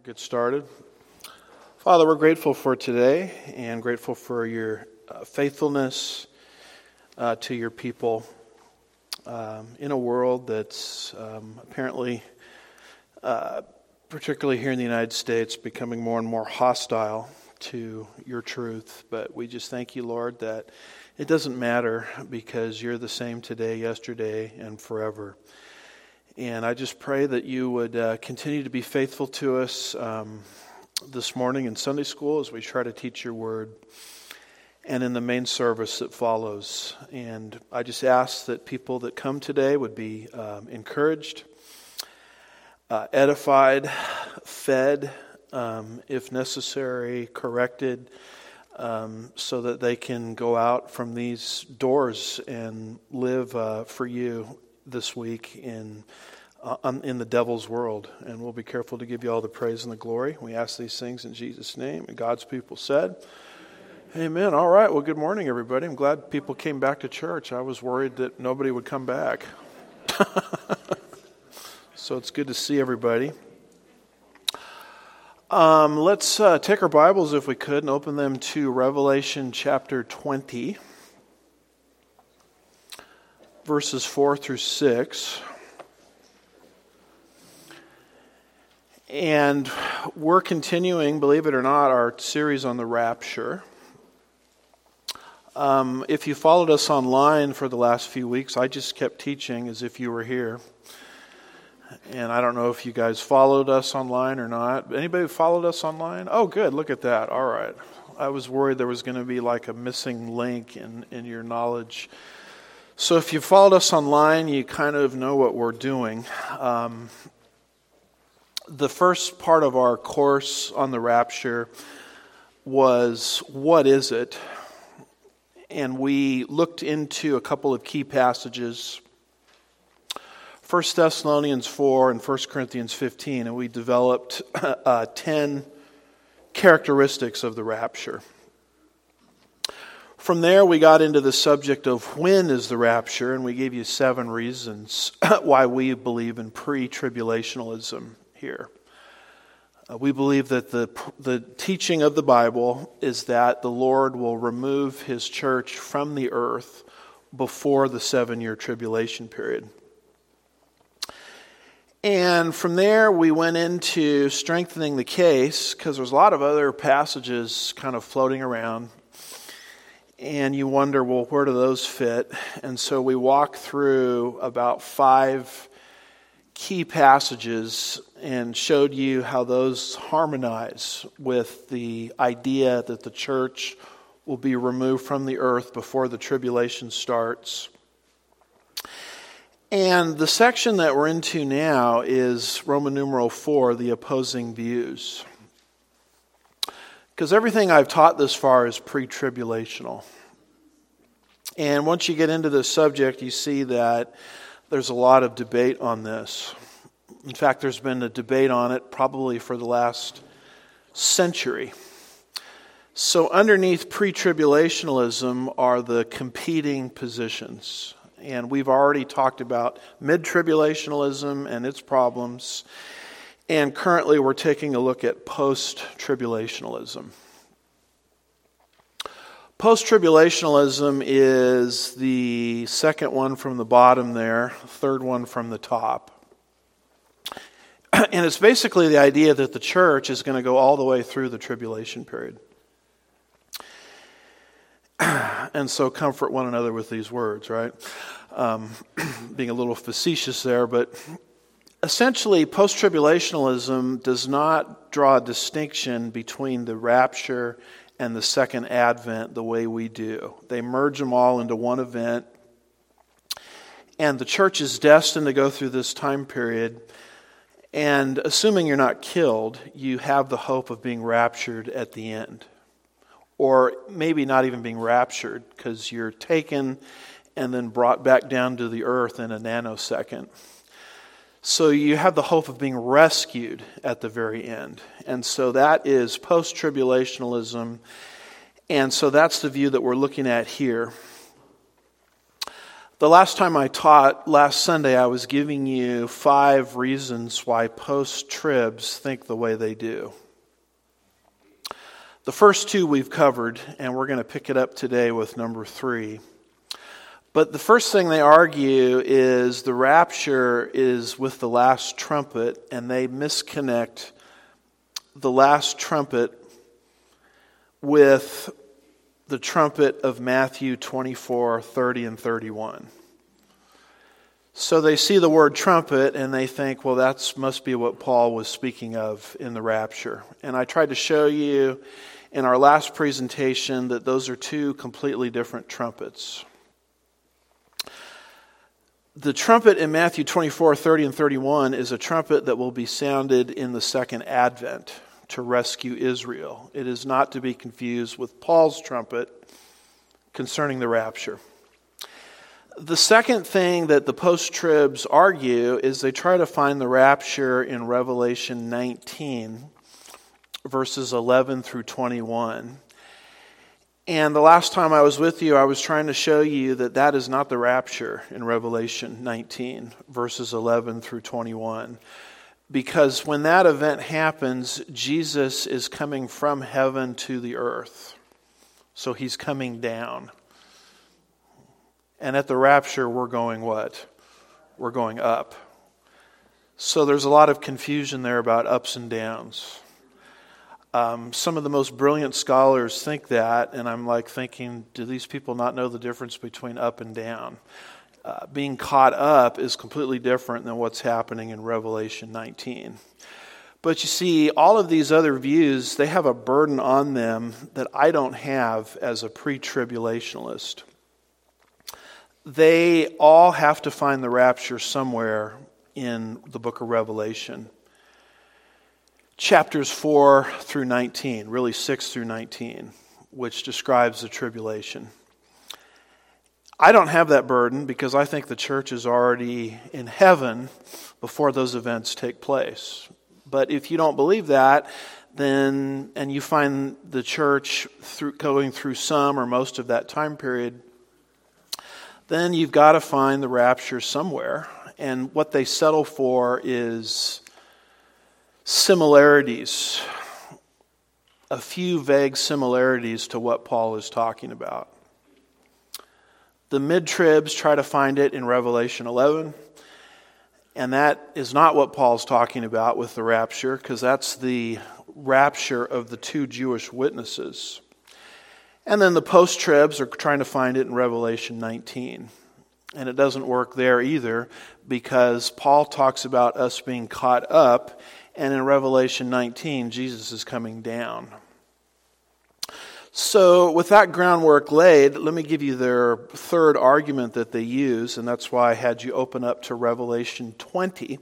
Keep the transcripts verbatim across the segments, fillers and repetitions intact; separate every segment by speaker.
Speaker 1: Get started. Father, we're grateful for today and grateful for your uh, faithfulness uh, to your people um, in a world that's um, apparently, uh, particularly here in the United States, becoming more and more hostile to your truth. But we just thank you, Lord, that it doesn't matter because you're the same today, yesterday, and forever. And I just pray that you would uh, continue to be faithful to us um, this morning in Sunday school as we try to teach your word and in the main service that follows. And I just ask that people that come today would be um, encouraged, uh, edified, fed, um, if necessary, corrected, um, so that they can go out from these doors and live uh, for you this week in uh, in the devil's world. And we'll be careful to give you all the praise and the glory. We ask these things in Jesus' name. And God's people said, amen. All right. Well, good morning, everybody. I'm glad people came back to church. I was worried that nobody would come back. So it's good to see everybody. Um, let's uh, take our Bibles, if we could, and open them to Revelation chapter twenty. Verses four through six. And we're continuing, believe it or not, our series on the rapture. Um, if you followed us online for the last few weeks, I just kept teaching as if you were here. And I don't know if you guys followed us online or not. Anybody followed us online? Oh, good. Look at that. All right. I was worried there was going to be like a missing link in, in your knowledge. So if you followed us online, you kind of know what we're doing. Um, the first part of our course on the rapture was, what is it? And we looked into a couple of key passages, First Thessalonians four and First Corinthians fifteen, and we developed uh, ten characteristics of the rapture. From there, we got into the subject of when is the rapture, and we gave you seven reasons why we believe in pre-tribulationalism here. Uh, we believe that the the teaching of the Bible is that the Lord will remove His church from the earth before the seven-year tribulation period. And from there, we went into strengthening the case, because there's a lot of other passages kind of floating around. And you wonder, well, where do those fit? And so we walk through about five key passages and showed you how those harmonize with the idea that the church will be removed from the earth before the tribulation starts. And the section that we're into now is Roman numeral four, the opposing views. Because everything I've taught this far is pre-tribulational. And once you get into this subject, you see that there's a lot of debate on this. In fact, there's been a debate on it probably for the last century. So underneath pre-tribulationalism are the competing positions. And we've already talked about mid-tribulationalism and its problems. And currently we're taking a look at post-tribulationalism. Post-tribulationalism is the second one from the bottom there, third one from the top. And it's basically the idea that the church is going to go all the way through the tribulation period. And so comfort one another with these words, right? Um, being a little facetious there, but essentially, post-tribulationalism does not draw a distinction between the rapture and the second advent the way we do. They merge them all into one event, and the church is destined to go through this time period, and assuming you're not killed, you have the hope of being raptured at the end. Or maybe not even being raptured, because you're taken and then brought back down to the earth in a nanosecond. So you have the hope of being rescued at the very end. And so that is post-tribulationalism. And so that's the view that we're looking at here. The last time I taught, last Sunday, I was giving you five reasons why post-tribs think the way they do. The first two we've covered, and we're going to pick it up today with number three. But the first thing they argue is the rapture is with the last trumpet, and they misconnect the last trumpet with the trumpet of Matthew twenty-four, thirty, and thirty-one. So they see the word trumpet and they think, well, that must be what Paul was speaking of in the rapture. And I tried to show you in our last presentation that those are two completely different trumpets. The trumpet in Matthew twenty-four, thirty, and thirty-one is a trumpet that will be sounded in the second advent to rescue Israel. It is not to be confused with Paul's trumpet concerning the rapture. The second thing that the post-tribs argue is they try to find the rapture in Revelation nineteen, verses eleven through twenty-one. And the last time I was with you, I was trying to show you that that is not the rapture in Revelation nineteen, verses eleven through twenty-one. Because when that event happens, Jesus is coming from heaven to the earth. So he's coming down. And at the rapture, we're going what? We're going up. So there's a lot of confusion there about ups and downs. Um, some of the most brilliant scholars think that, and I'm like thinking, do these people not know the difference between up and down? Uh, being caught up is completely different than what's happening in Revelation nineteen. But you see, all of these other views, they have a burden on them that I don't have as a pre-tribulationalist. They all have to find the rapture somewhere in the book of Revelation. Chapters four through nineteen, really six through nineteen, which describes the tribulation. I don't have that burden because I think the church is already in heaven before those events take place. But if you don't believe that, then and you find the church through, going through some or most of that time period, then you've got to find the rapture somewhere. And what they settle for is similarities, a few vague similarities to what Paul is talking about. The mid-tribs try to find it in Revelation eleven, and that is not what Paul's talking about with the rapture, because that's the rapture of the two Jewish witnesses. And then the post-tribs are trying to find it in Revelation nineteen. And it doesn't work there either, because Paul talks about us being caught up, and in Revelation nineteen, Jesus is coming down. So with that groundwork laid, let me give you their third argument that they use, and that's why I had you open up to Revelation twenty,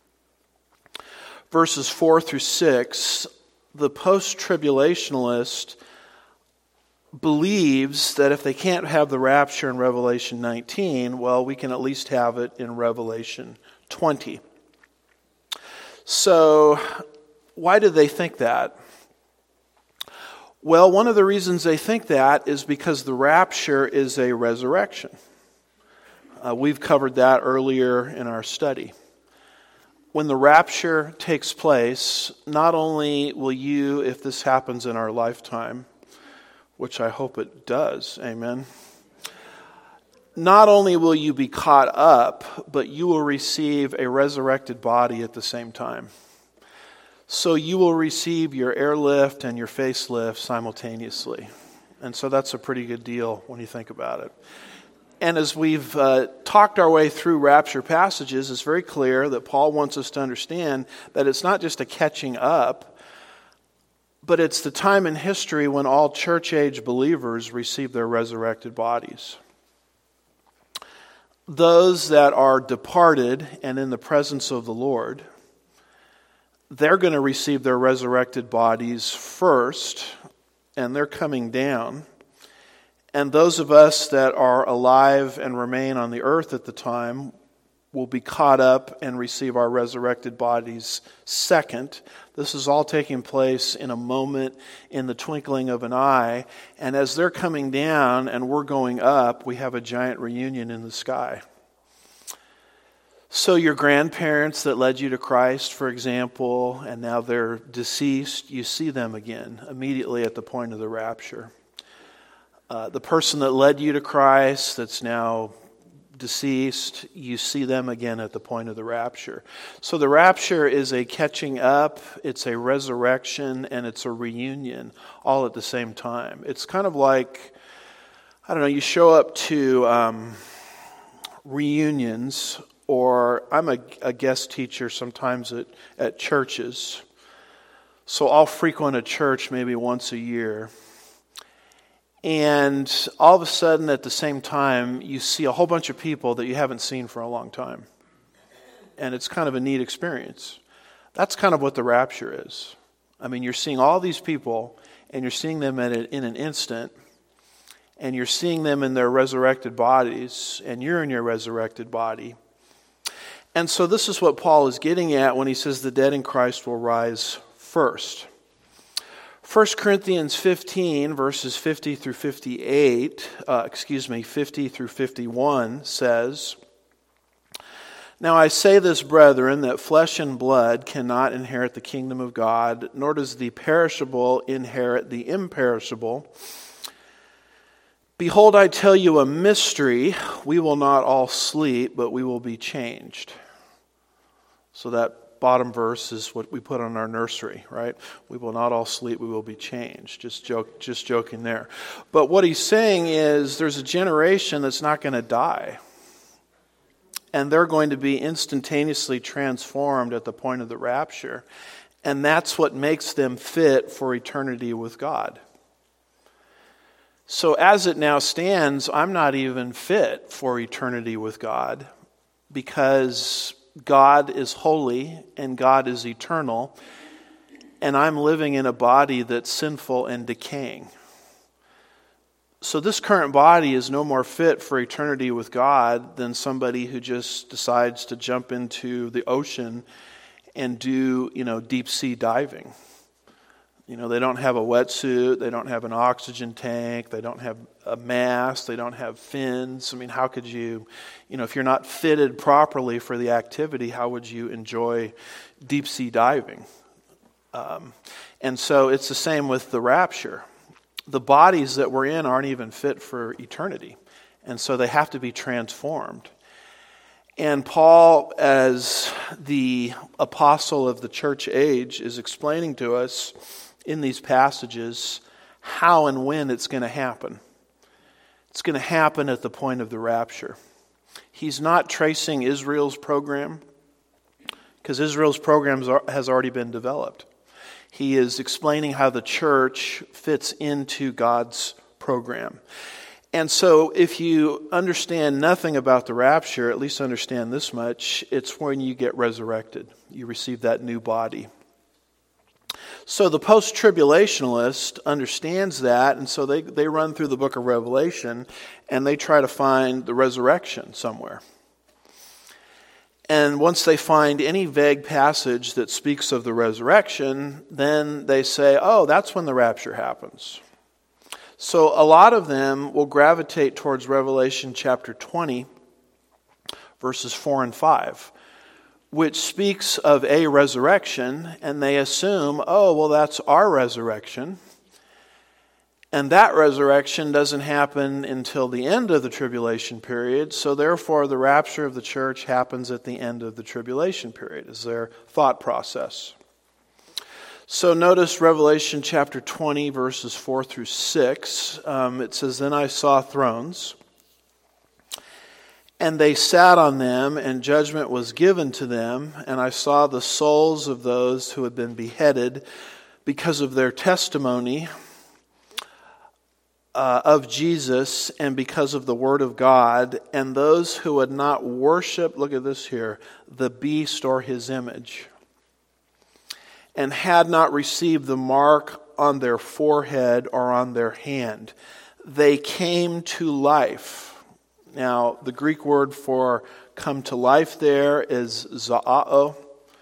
Speaker 1: verses four through six. The post-tribulationalist believes that if they can't have the rapture in Revelation nineteen, well, we can at least have it in Revelation twenty. So, why do they think that? Well, one of the reasons they think that is because the rapture is a resurrection. Uh, we've covered that earlier in our study. When the rapture takes place, not only will you, if this happens in our lifetime, which I hope it does, amen, not only will you be caught up, but you will receive a resurrected body at the same time. So you will receive your airlift and your facelift simultaneously. And so that's a pretty good deal when you think about it. And as we've uh, talked our way through rapture passages, it's very clear that Paul wants us to understand that it's not just a catching up, but it's the time in history when all church-age believers receive their resurrected bodies. Those that are departed and in the presence of the Lord, they're going to receive their resurrected bodies first, and they're coming down. And those of us that are alive and remain on the earth at the time, will be caught up and receive our resurrected bodies second. This is all taking place in a moment, in the twinkling of an eye. And as they're coming down and we're going up, we have a giant reunion in the sky. So your grandparents that led you to Christ, for example, and now they're deceased, you see them again immediately at the point of the rapture. Uh, the person that led you to Christ that's now deceased, you see them again at the point of the rapture. So the rapture is a catching up, it's a resurrection, and it's a reunion all at the same time. It's kind of like, I don't know, you show up to um, reunions, or I'm a, a guest teacher sometimes at, at churches. So I'll frequent a church maybe once a year. And all of a sudden, at the same time, you see a whole bunch of people that you haven't seen for a long time. And it's kind of a neat experience. That's kind of what the rapture is. I mean, you're seeing all these people, and you're seeing them in, a, in an instant, and you're seeing them in their resurrected bodies, and you're in your resurrected body. And so this is what Paul is getting at when he says the dead in Christ will rise first. First Corinthians fifteen, verses fifty through fifty-eight, uh, excuse me, fifty through fifty-one says, "Now I say this, brethren, that flesh and blood cannot inherit the kingdom of God, nor does the perishable inherit the imperishable. Behold, I tell you a mystery. We will not all sleep, but we will be changed." So that bottom verse is what we put on our nursery, right? We will not all sleep, we will be changed. Just joke, just joking there. But what he's saying is there's a generation that's not going to die. And they're going to be instantaneously transformed at the point of the rapture. And that's what makes them fit for eternity with God. So as it now stands, I'm not even fit for eternity with God because God is holy and God is eternal, and I'm living in a body that's sinful and decaying. So this current body is no more fit for eternity with God than somebody who just decides to jump into the ocean and do, you know, deep sea diving. You know, they don't have a wetsuit, they don't have an oxygen tank, they don't have a mask, they don't have fins. I mean, how could you, you know, if you're not fitted properly for the activity, how would you enjoy deep sea diving? Um, and so it's the same with the rapture. The bodies that we're in aren't even fit for eternity, and so they have to be transformed. And Paul, as the apostle of the church age, is explaining to us in these passages how and when it's going to happen. It's going to happen at the point of the rapture. He's not tracing Israel's program, because Israel's program has already been developed. He is explaining how the church fits into God's program. And so if you understand nothing about the rapture, at least understand this much, it's when you get resurrected. You receive that new body. So the post-tribulationalist understands that, and so they, they run through the book of Revelation, and they try to find the resurrection somewhere. And once they find any vague passage that speaks of the resurrection, then they say, oh, that's when the rapture happens. So a lot of them will gravitate towards Revelation chapter twenty, verses four and five, which speaks of a resurrection, and they assume, oh, well, that's our resurrection. And that resurrection doesn't happen until the end of the tribulation period, so therefore the rapture of the church happens at the end of the tribulation period, is their thought process. So notice Revelation chapter twenty, verses four through six. Um, it says, "Then I saw thrones, and they sat on them, and judgment was given to them. And I saw the souls of those who had been beheaded because of their testimony uh, of Jesus and because of the word of God. And those who had not worshipped," look at this here, "the beast or his image, and had not received the mark on their forehead or on their hand, they came to life." Now, the Greek word for come to life there is za'ao.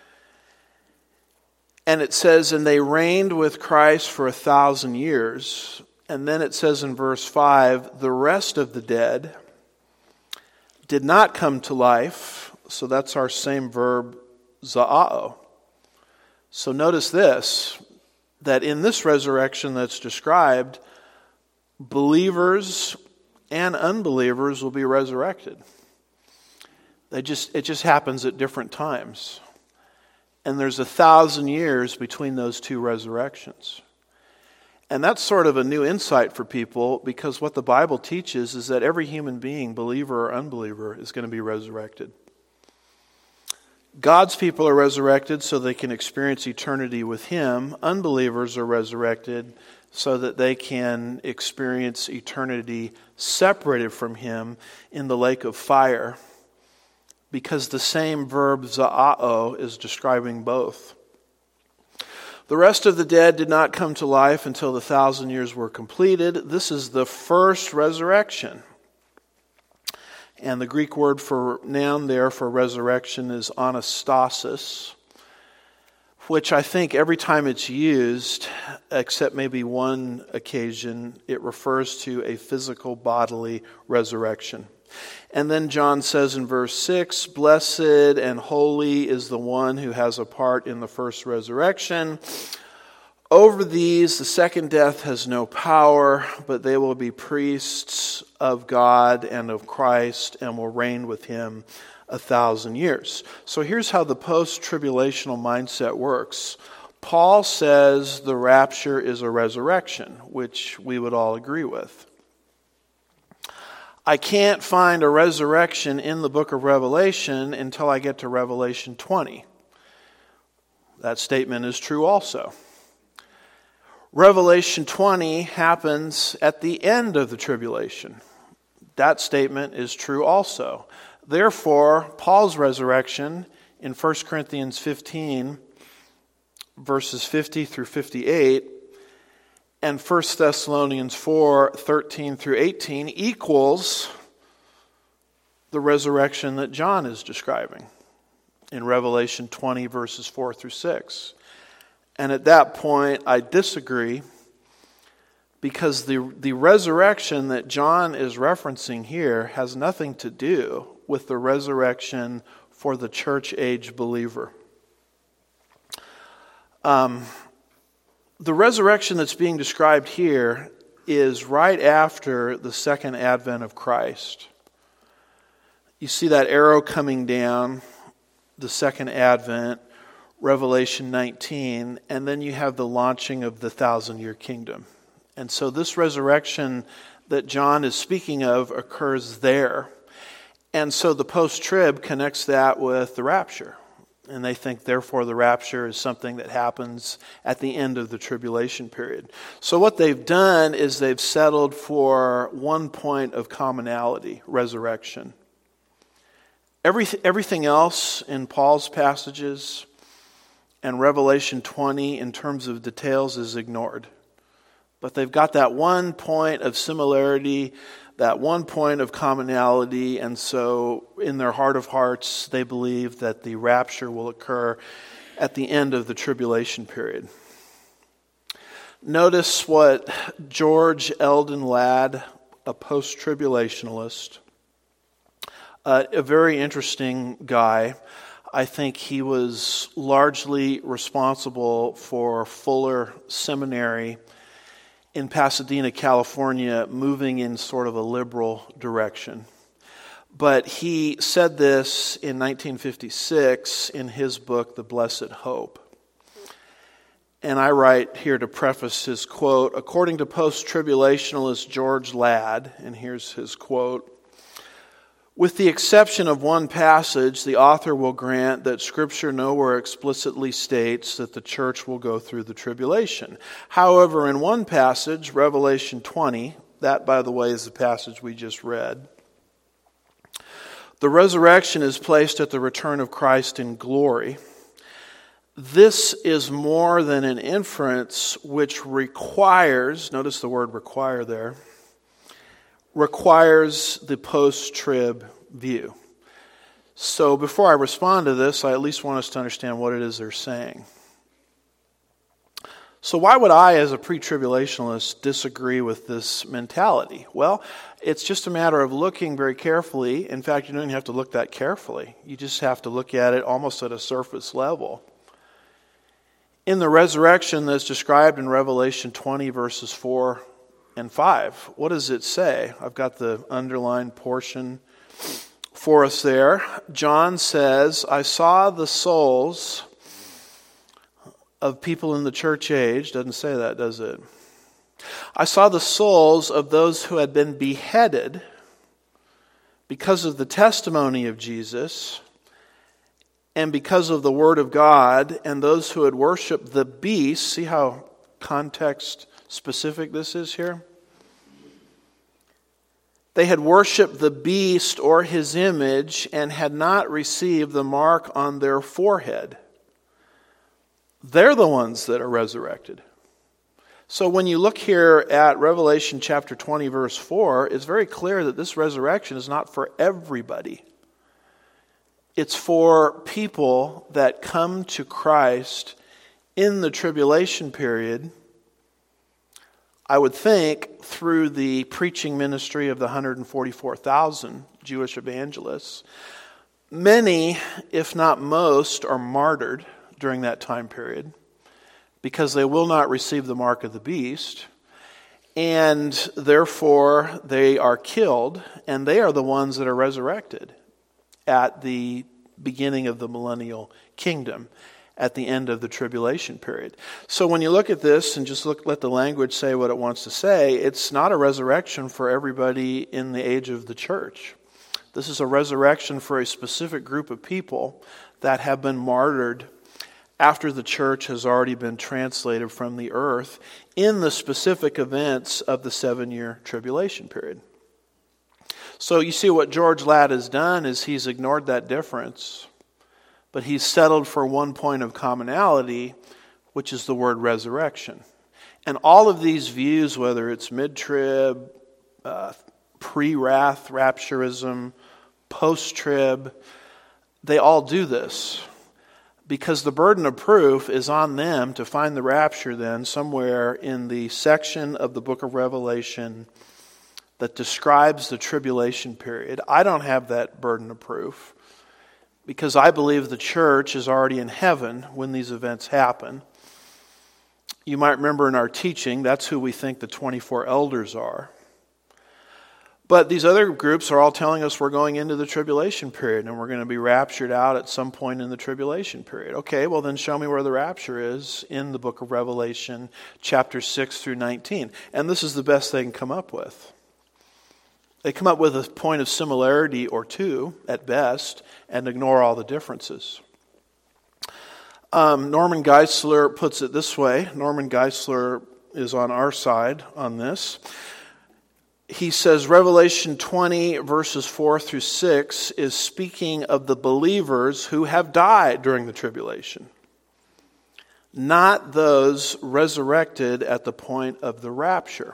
Speaker 1: And it says, and they reigned with Christ for a thousand years. And then it says in verse five, the rest of the dead did not come to life. So that's our same verb, za'ao. So notice this, that in this resurrection that's described, believers and unbelievers will be resurrected. They just it just happens at different times. And there's a thousand years between those two resurrections. And that's sort of a new insight for people, because what the Bible teaches is that every human being, believer or unbeliever, is going to be resurrected. God's people are resurrected so they can experience eternity with Him. Unbelievers are resurrected so that they can experience eternity separated from Him in the lake of fire, because the same verb za'ao is describing both. The rest of the dead did not come to life until the thousand years were completed. This is the first resurrection. And the Greek word for noun there for resurrection is anastasis, which I think every time it's used, except maybe one occasion, it refers to a physical bodily resurrection. And then John says in verse six, blessed and holy is the one who has a part in the first resurrection. Over these, the second death has no power, but they will be priests of God and of Christ and will reign with Him a thousand years. So here's how the post-tribulational mindset works. Paul says the rapture is a resurrection, which we would all agree with. I can't find a resurrection in the book of Revelation until I get to Revelation twenty. That statement is true also. Revelation twenty happens at the end of the tribulation. That statement is true also. Therefore, Paul's resurrection in First Corinthians fifteen, verses fifty through fifty-eight, and First Thessalonians four, thirteen through eighteen equals the resurrection that John is describing in Revelation twenty, verses four through six. And at that point, I disagree, because the, the resurrection that John is referencing here has nothing to do with the resurrection for the church-age believer. Um, the resurrection that's being described here is right after the second advent of Christ. You see that arrow coming down, the second advent, Revelation nineteen, and then you have the launching of the thousand-year kingdom. And so this resurrection that John is speaking of occurs there. And so the post-trib connects that with the rapture. And they think, therefore, the rapture is something that happens at the end of the tribulation period. So what they've done is they've settled for one point of commonality, resurrection. Everyth- everything else in Paul's passages and Revelation twenty in terms of details is ignored. But they've got that one point of similarity, that one point of commonality, and so in their heart of hearts, they believe that the rapture will occur at the end of the tribulation period. Notice what George Eldon Ladd, a post-tribulationalist, uh, a very interesting guy. I think he was largely responsible for Fuller Seminary in Pasadena, California, moving in sort of a liberal direction. But he said this in nineteen fifty-six in his book, The Blessed Hope. And I write here to preface his quote, according to post-tribulationalist George Ladd, and here's his quote, with the exception of one passage, the author will grant that Scripture nowhere explicitly states that the church will go through the tribulation. However, in one passage, Revelation twenty, that, by the way, is the passage we just read, the resurrection is placed at the return of Christ in glory. This is more than an inference which requires, notice the word require there, requires the post-trib view. So before I respond to this, I at least want us to understand what it is they're saying. So why would I, as a pre-tribulationalist, disagree with this mentality? Well, it's just a matter of looking very carefully. In fact, you don't even have to look that carefully. You just have to look at it almost at a surface level. In the resurrection that's described in Revelation twenty, verses four and five, what does it say? I've got the underlined portion for us there. John says, I saw the souls of people in the church age. Doesn't say that, does it? I saw the souls of those who had been beheaded because of the testimony of Jesus and because of the word of God, and those who had worshipped the beast. See how context specific this is here? They had worshipped the beast or his image and had not received the mark on their forehead. They're the ones that are resurrected. So when you look here at Revelation chapter twenty, verse four, it's very clear that this resurrection is not for everybody. It's for people that come to Christ in the tribulation period, I would think through the preaching ministry of the one hundred forty-four thousand Jewish evangelists. Many, if not most, are martyred during that time period because they will not receive the mark of the beast, and therefore they are killed, and they are the ones that are resurrected at the beginning of the millennial kingdom, at the end of the tribulation period. So when you look at this and just look, let the language say what it wants to say, it's not a resurrection for everybody in the age of the church. This is a resurrection for a specific group of people that have been martyred after the church has already been translated from the earth in the specific events of the seven-year tribulation period. So you see what George Ladd has done is he's ignored that difference, but he's settled for one point of commonality, which is the word resurrection. And all of these views, whether it's mid-trib, uh, pre-wrath rapturism, post-trib, they all do this because the burden of proof is on them to find the rapture then somewhere in the section of the book of Revelation that describes the tribulation period. I don't have that burden of proof because I believe the church is already in heaven when these events happen. You might remember in our teaching, that's who we think the twenty-four elders are. But these other groups are all telling us we're going into the tribulation period and we're going to be raptured out at some point in the tribulation period. Okay, well then show me where the rapture is in the book of Revelation, chapter six through nineteen. And this is the best they can come up with. They come up with a point of similarity or two, at best, and ignore all the differences. Um, Norman Geisler puts it this way. Norman Geisler is on our side on this. He says Revelation twenty, verses four through six, is speaking of the believers who have died during the tribulation, not those resurrected at the point of the rapture.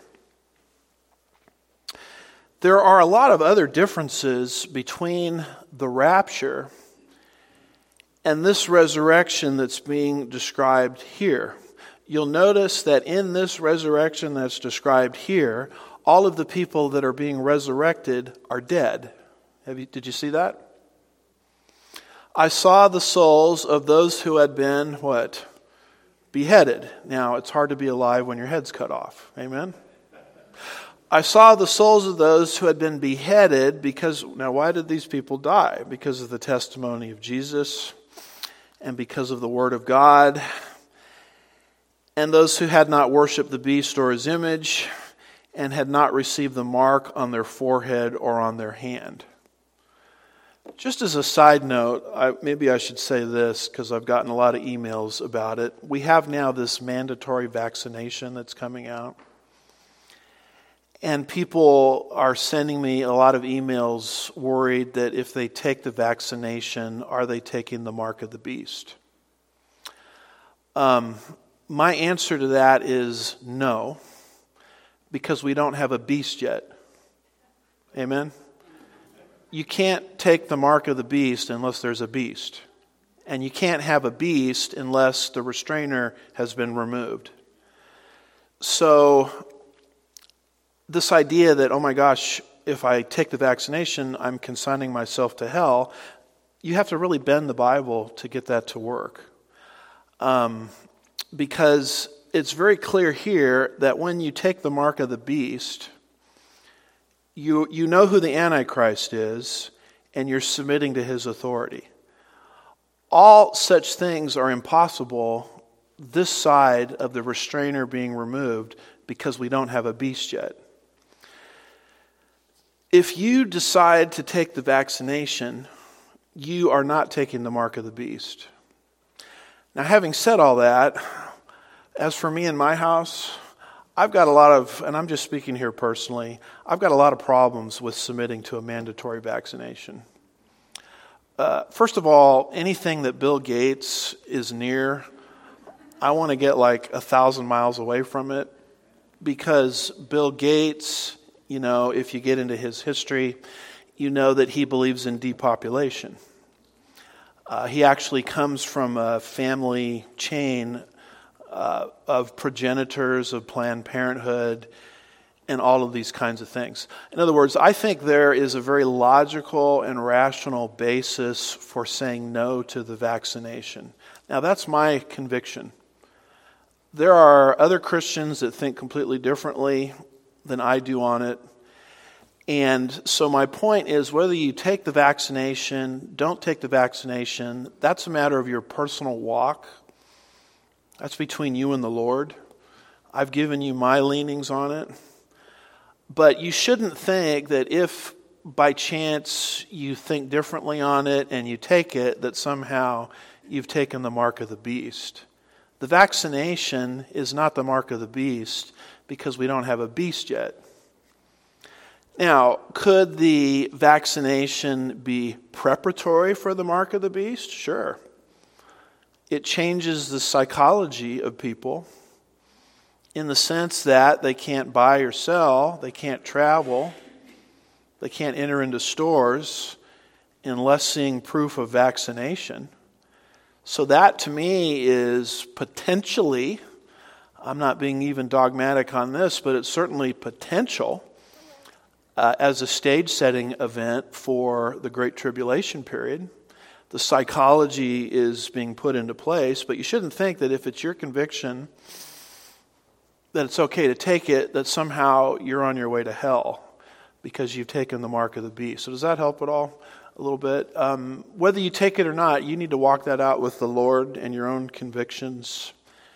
Speaker 1: There are a lot of other differences between the rapture and this resurrection that's being described here. You'll notice that in this resurrection that's described here, all of the people that are being resurrected are dead. Have you, did you see that? I saw the souls of those who had been, what? Beheaded. Now, it's hard to be alive when your head's cut off. Amen? I saw the souls of those who had been beheaded because, now why did these people die? Because of the testimony of Jesus and because of the word of God, and those who had not worshipped the beast or his image and had not received the mark on their forehead or on their hand. Just as a side note, I, maybe I should say this because I've gotten a lot of emails about it. We have now this mandatory vaccination that's coming out. And people are sending me a lot of emails worried that if they take the vaccination, are they taking the mark of the beast? Um, my answer to that is no, because we don't have a beast yet. Amen? you can't take the mark of the beast unless there's a beast. And you can't have a beast unless the restrainer has been removed. So this idea that, oh my gosh, if I take the vaccination, I'm consigning myself to hell, you have to really bend the Bible to get that to work. Um, because it's very clear here that when you take the mark of the beast, you you know who the Antichrist is, and you're submitting to his authority. All such things are impossible this side of the restrainer being removed because we don't have a beast yet. If you decide to take the vaccination, you are not taking the mark of the beast. Now, having said all that, as for me and my house, I've got a lot of, and I'm just speaking here personally, I've got a lot of problems with submitting to a mandatory vaccination. Uh, first of all, anything that Bill Gates is near, I want to get like a thousand miles away from it, because Bill Gates, you know, if you get into his history, you know that he believes in depopulation. Uh, he actually comes from a family chain uh, of progenitors of Planned Parenthood and all of these kinds of things. In other words, I think there is a very logical and rational basis for saying no to the vaccination. Now, that's my conviction. There are other Christians that think completely differently than I do on it. And so my point is, whether you take the vaccination, don't take the vaccination, that's a matter of your personal walk. That's between you and the Lord. I've given you my leanings on it. But you shouldn't think that if by chance you think differently on it and you take it, that somehow you've taken the mark of the beast. The vaccination is not the mark of the beast because we don't have a beast yet. Now, could the vaccination be preparatory for the mark of the beast? Sure. It changes the psychology of people in the sense that they can't buy or sell, they can't travel, they can't enter into stores unless seeing proof of vaccination. So that to me is potentially, I'm not being even dogmatic on this, but it's certainly potential Uh, as a stage-setting event for the Great Tribulation period. The psychology is being put into place, but you shouldn't think that if it's your conviction that it's okay to take it, that somehow you're on your way to hell because you've taken the mark of the beast. So does that help at all? A little bit? Um, whether you take it or not, you need to walk that out with the Lord and your own convictions.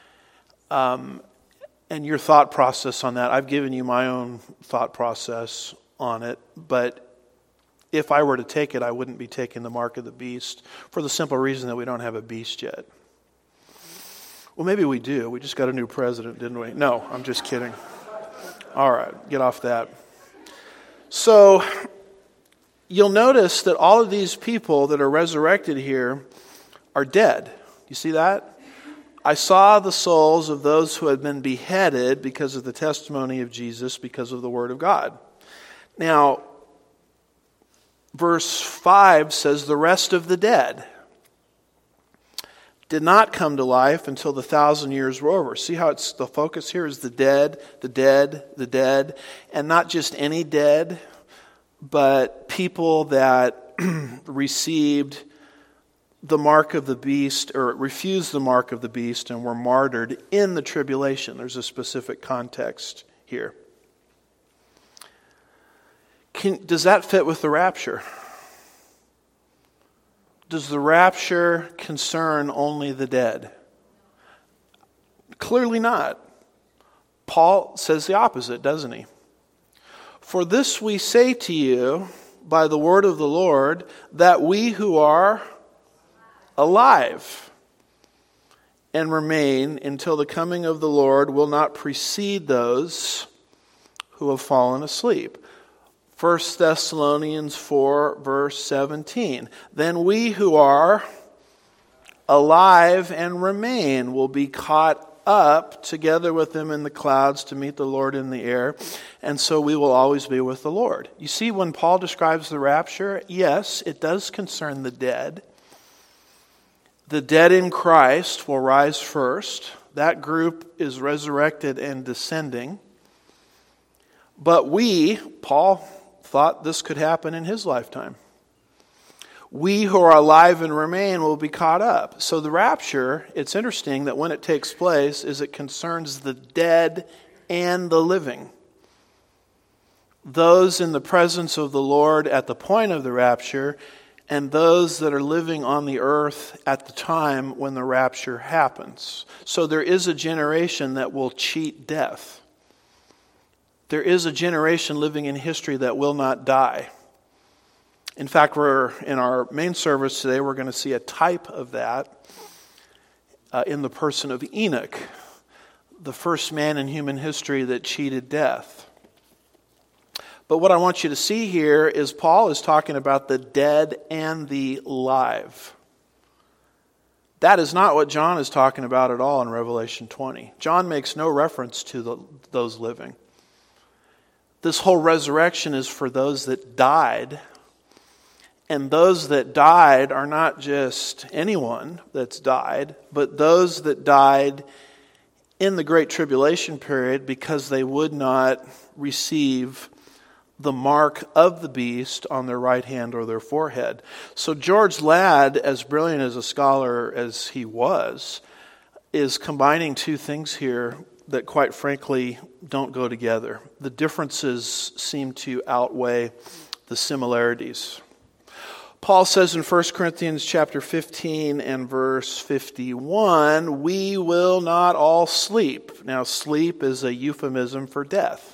Speaker 1: Um, and your thought process on that. I've given you my own thought process on it, but if I were to take it, I wouldn't be taking the mark of the beast for the simple reason that we don't have a beast yet. Well, maybe we do. We just got a new president, didn't we? No, I'm just kidding. All right, get off that. So you'll notice that all of these people that are resurrected here are dead. You see that? I saw the souls of those who had been beheaded because of the testimony of Jesus, because of the word of God. Now, verse five says, the rest of the dead did not come to life until the thousand years were over. See how it's the focus here is the dead, the dead, the dead, and not just any dead, but people that received the mark of the beast, or refused the mark of the beast and were martyred in the tribulation. There's a specific context here. Can, does that fit with the rapture? Does the rapture concern only the dead? Clearly not. Paul says the opposite, doesn't he? For this we say to you by the word of the Lord, that we who are alive and remain until the coming of the Lord will not precede those who have fallen asleep. First Thessalonians four, verse seventeen. Then we who are alive and remain will be caught up together with them in the clouds to meet the Lord in the air, and so we will always be with the Lord. You see, when Paul describes the rapture, yes, it does concern the dead. The dead in Christ will rise first. That group is resurrected and descending. But we, Paul thought this could happen in his lifetime. We who are alive and remain will be caught up. So the rapture, it's interesting that when it takes place, is it concerns the dead and the living. Those in the presence of the Lord at the point of the rapture, and those that are living on the earth at the time when the rapture happens. So there is a generation that will cheat death. There is a generation living in history that will not die. In fact, we're in our main service today, we're going to see a type of that uh, in the person of Enoch, the first man in human history that cheated death. But what I want you to see here is Paul is talking about the dead and the live. That is not what John is talking about at all in Revelation twenty. John makes no reference to the, those living. This whole resurrection is for those that died. And those that died are not just anyone that's died, but those that died in the Great Tribulation period because they would not receive the mark of the beast on their right hand or their forehead. So George Ladd, as brilliant as a scholar as he was, is combining two things here that quite frankly don't go together. The differences seem to outweigh the similarities. Paul says in First Corinthians chapter fifteen and verse fifty-one, we will not all sleep. Now, sleep is a euphemism for death,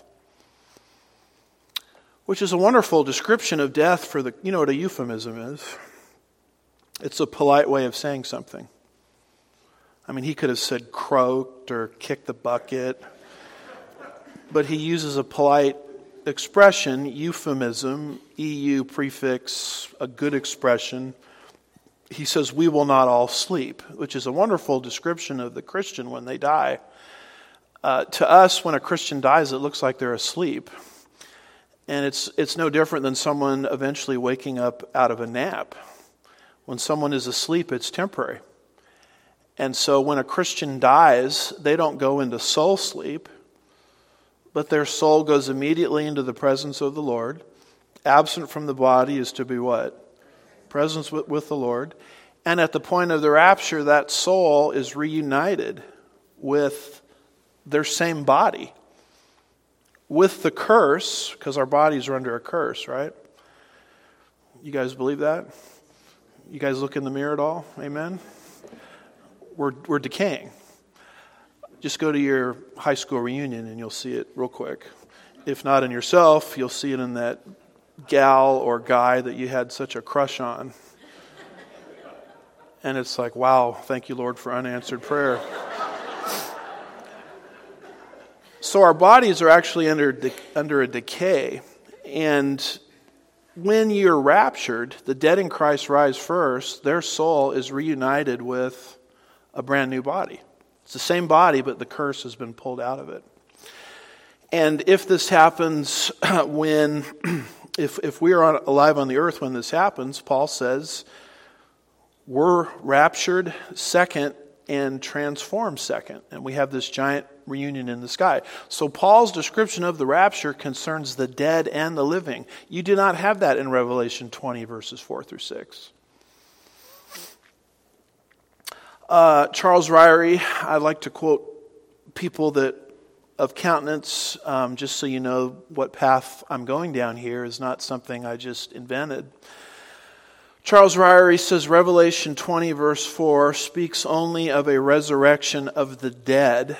Speaker 1: which is a wonderful description of death for the, you know what a euphemism is? It's a polite way of saying something. I mean, he could have said croaked or kicked the bucket, but he uses a polite expression, euphemism, E U prefix, a good expression. He says, we will not all sleep, which is a wonderful description of the Christian when they die. Uh, to us, when a Christian dies, it looks like they're asleep. And it's it's no different than someone eventually waking up out of a nap. When someone is asleep, it's temporary. And so when a Christian dies, they don't go into soul sleep, but their soul goes immediately into the presence of the Lord. Absent from the body is to be what? Presence with, with the Lord. And at the point of the rapture, that soul is reunited with their same body. With the curse, because our bodies are under a curse, right? You guys believe that? You guys look in the mirror at all? Amen? We're, we're decaying. Just go to your high school reunion and you'll see it real quick. If not in yourself, you'll see it in that gal or guy that you had such a crush on. And it's like, wow, thank you, Lord, for unanswered prayer. So our bodies are actually under de- under a decay. And when you're raptured, the dead in Christ rise first. Their soul is reunited with a brand new body. It's the same body, but the curse has been pulled out of it. And if this happens when, if if we are on, alive on the earth when this happens, Paul says, we're raptured second and transformed second. And we have this giant reunion in the sky. So Paul's description of the rapture concerns the dead and the living. You do not have that in Revelation twenty, verses four through six. Uh, Charles Ryrie, I like to quote people that of countenance, um, just so you know what path I'm going down here is not something I just invented. Charles Ryrie says Revelation twenty verse four speaks only of a resurrection of the dead,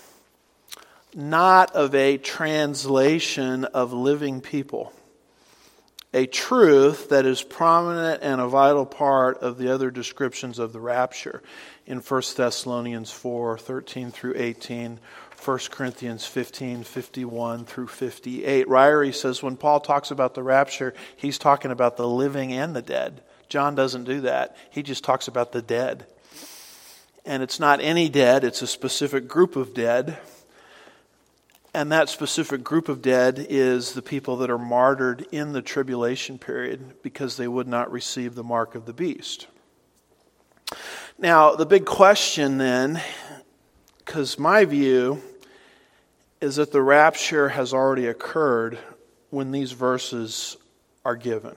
Speaker 1: not of a translation of living people. A truth that is prominent and a vital part of the other descriptions of the rapture in First Thessalonians four, thirteen through eighteen, First Corinthians fifteen, fifty-one through fifty-eight. Ryrie says when Paul talks about the rapture, he's talking about the living and the dead. John doesn't do that. He just talks about the dead. And it's not any dead, it's a specific group of dead. And that specific group of dead is the people that are martyred in the tribulation period because they would not receive the mark of the beast. Now, the big question then, because my view is that the rapture has already occurred when these verses are given.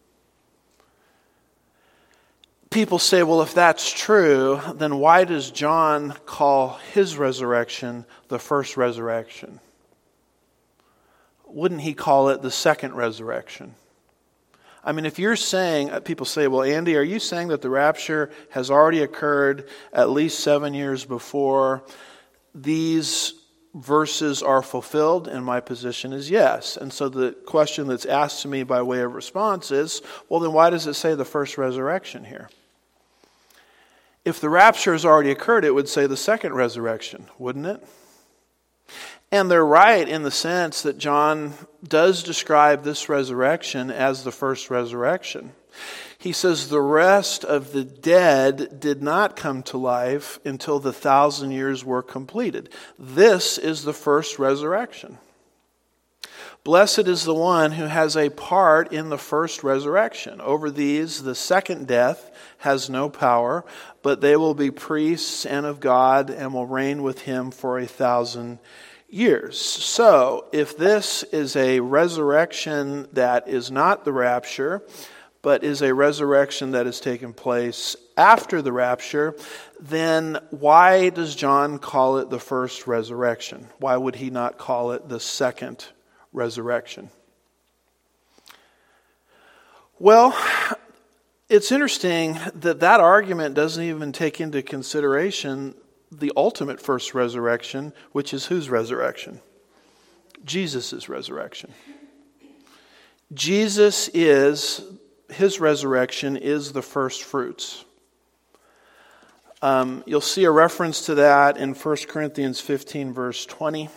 Speaker 1: People say, well, if that's true, then why does John call his resurrection the first resurrection? Wouldn't he call it the second resurrection? I mean, if you're saying, people say, well, Andy, are you saying that the rapture has already occurred at least seven years before these verses are fulfilled? And my position is yes. And so the question that's asked to me by way of response is, well, then why does it say the first resurrection here? If the rapture has already occurred, it would say the second resurrection, wouldn't it? And they're right in the sense that John does describe this resurrection as the first resurrection. He says the rest of the dead did not come to life until the thousand years were completed. This is the first resurrection. Blessed is the one who has a part in the first resurrection. Over these, the second death has no power, but they will be priests and of God and will reign with him for a thousand years. So, if this is a resurrection that is not the rapture, but is a resurrection that has taken place after the rapture, then why does John call it the first resurrection? Why would he not call it the second resurrection? Well, it's interesting that that argument doesn't even take into consideration the ultimate first resurrection, which is whose resurrection? Jesus' resurrection. Jesus is, his resurrection is the first fruits. Um, you'll see a reference to that in First Corinthians fifteen, verse twenty.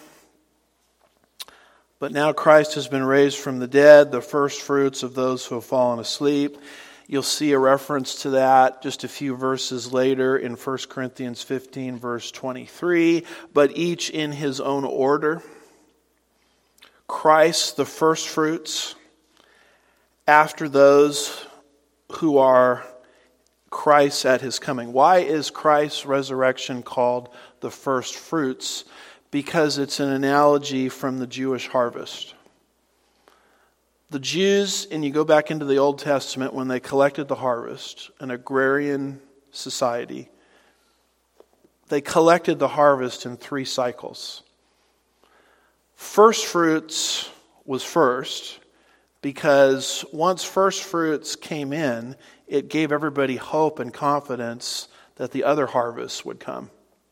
Speaker 1: But now Christ has been raised from the dead, the first fruits of those who have fallen asleep. You'll see a reference to that just a few verses later in First Corinthians fifteen, verse twenty-three. But each in his own order. Christ, the first fruits, after those who are Christ at his coming. Why is Christ's resurrection called the first fruits? Because it's an analogy from the Jewish harvest. The Jews, and you go back into the Old Testament, when they collected the harvest, an agrarian society, they collected the harvest in three cycles. First fruits was first, because once first fruits came in, it gave everybody hope and confidence that the other harvests would come.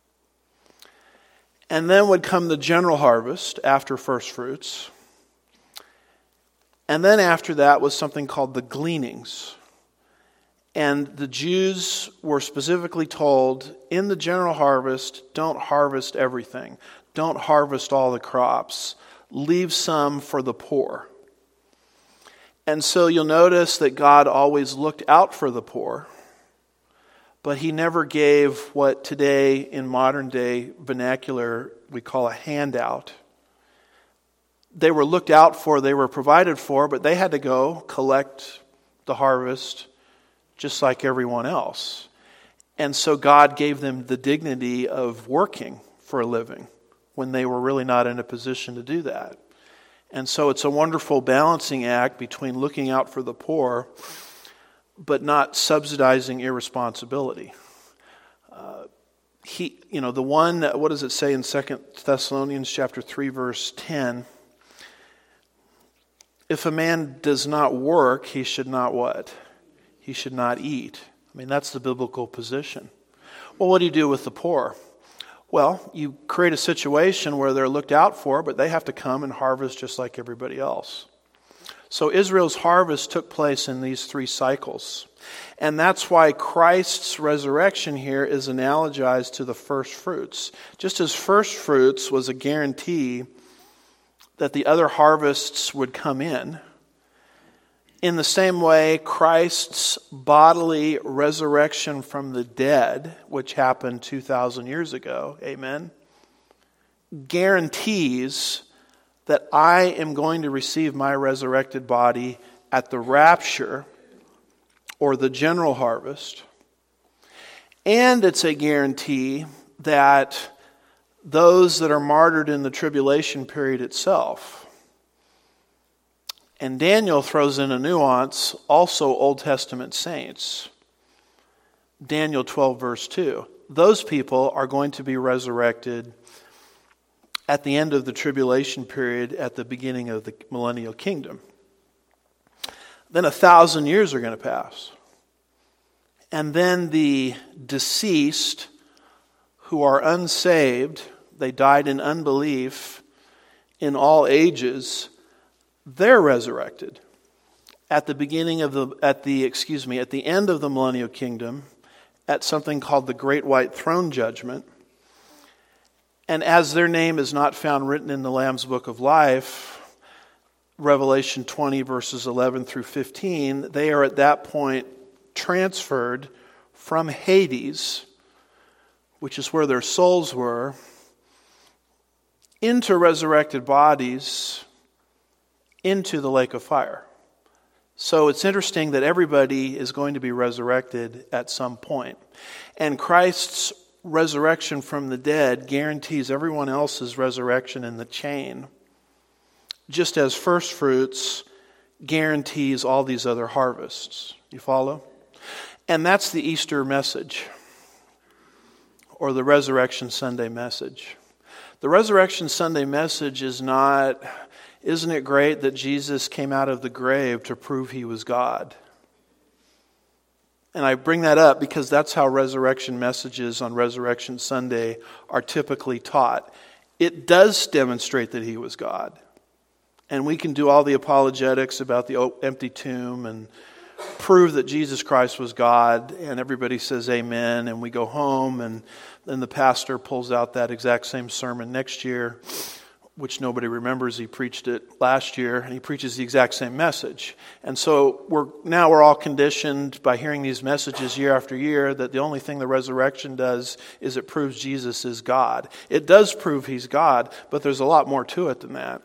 Speaker 1: And then would come the general harvest after first fruits. And then after that was something called the gleanings. And the Jews were specifically told, in the general harvest, don't harvest everything. Don't harvest all the crops. Leave some for the poor. And so you'll notice that God always looked out for the poor, but he never gave what today in modern day vernacular we call a handout. They were looked out for, they were provided for, but they had to go collect the harvest just like everyone else. And so God gave them the dignity of working for a living when they were really not in a position to do that. And so it's a wonderful balancing act between looking out for the poor but not subsidizing irresponsibility. Uh, he, you know, the one, what does it say in Second Thessalonians chapter three, verse ten? If a man does not work, he should not what? He should not eat. I mean, that's the biblical position. Well, what do you do with the poor? Well, you create a situation where they're looked out for, but they have to come and harvest just like everybody else. So Israel's harvest took place in these three cycles. And that's why Christ's resurrection here is analogized to the first fruits. Just as first fruits was a guarantee that the other harvests would come in, In the same way, Christ's bodily resurrection from the dead, which happened two thousand years ago, amen, guarantees that I am going to receive my resurrected body at the rapture or the general harvest. And it's a guarantee that those that are martyred in the tribulation period itself. And Daniel throws in a nuance, also Old Testament saints. Daniel twelve verse two. Those people are going to be resurrected at the end of the tribulation period, at the beginning of the millennial kingdom. Then a thousand years are going to pass. And then the deceased who are unsaved, they died in unbelief in all ages, they're resurrected at the beginning of the, at the, excuse me, at the end of the millennial kingdom, at something called the Great White Throne Judgment. And as their name is not found written in the Lamb's Book of Life, Revelation twenty verses eleven through fifteen, they are at that point transferred from Hades, which is where their souls were, into resurrected bodies, into the lake of fire. So it's interesting that everybody is going to be resurrected at some point. And Christ's resurrection from the dead guarantees everyone else's resurrection in the chain, just as first fruits guarantees all these other harvests. You follow? And that's the Easter message, or the Resurrection Sunday message. The Resurrection Sunday message is not, isn't it great that Jesus came out of the grave to prove he was God? And I bring that up because that's how resurrection messages on Resurrection Sunday are typically taught. It does demonstrate that he was God. And we can do all the apologetics about the empty tomb and prove that Jesus Christ was God, and everybody says amen, and we go home, and then the pastor pulls out that exact same sermon next year, which nobody remembers. He preached it last year, and he preaches the exact same message. And so we're now we're all conditioned by hearing these messages year after year that the only thing the resurrection does is it proves Jesus is God. It does prove he's God, but there's a lot more to it than that.